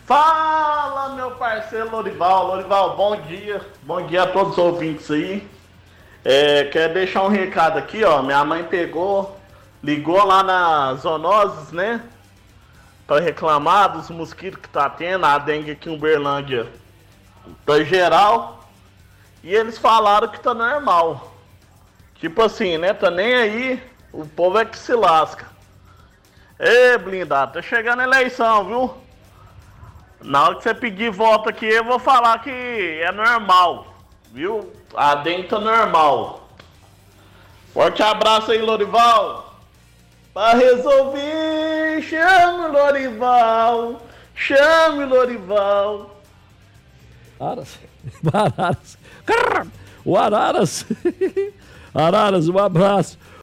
Fala, meu parceiro Lorival. Lorival, bom dia. Bom dia a todos os ouvintes aí. Quero deixar um recado aqui, ó. Minha mãe ligou lá na Zoonoses, né? Pra reclamar dos mosquitos que tá tendo, a dengue aqui em Uberlândia tá geral. E eles falaram que tá normal. Tipo assim, né? Tá nem aí, o povo é que se lasca. Ê, blindado, tá chegando a eleição, viu? Na hora que você pedir voto aqui, eu vou falar que é normal, viu? A dengue tá normal. Forte abraço aí, Lorival. Pra resolver, chame o Lorival. Chame o Lorival. Araras. Araras. O Araras. Araras, um abraço.